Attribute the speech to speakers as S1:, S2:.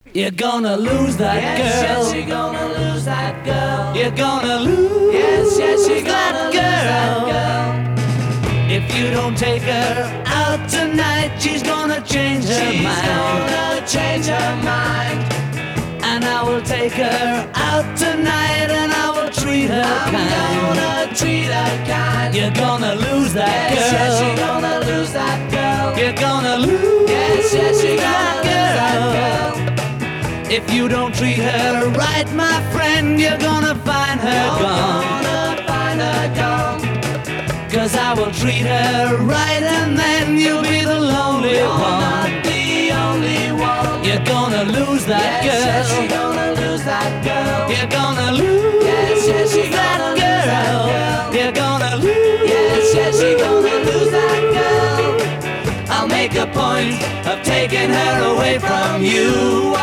S1: You're gonna lose that girl.
S2: Yes, you're gonna lose that girl.
S1: You're gonna lose
S2: Yes, you're
S1: that
S2: gonna
S1: girl.
S2: lose that girl.
S1: If you don't take her out tonight, she's gonna change her
S2: She's
S1: mind.
S2: gonna change her mind.
S1: And I will take her out tonight, and I will treat her
S2: I'm
S1: kind.
S2: gonna treat her kind.
S1: You're gonna lose that
S2: Yes,
S1: girl.
S2: yes, you're gonna lose that girl.
S1: You're gonna lose
S2: Yes, yes, you're
S1: that
S2: gonna lose that
S1: girl.
S2: girl.
S1: If you don't treat her right, my friend, you're gonna find her
S2: You're
S1: gone.
S2: gonna find her gone.
S1: 'Cause I will treat her right, and then you'll be the lonely
S2: You're
S1: one.
S2: not the only one.
S1: You're gonna lose that
S2: Yes, yes, you're
S1: girl.
S2: gonna lose that girl.
S1: You're gonna lose
S2: Yes, yes, you're
S1: that
S2: gonna lose that
S1: girl.
S2: girl.
S1: You're gonna lose
S2: Yes, yes, you're gonna lose that girl.
S1: I'll make a point of taking her away from you.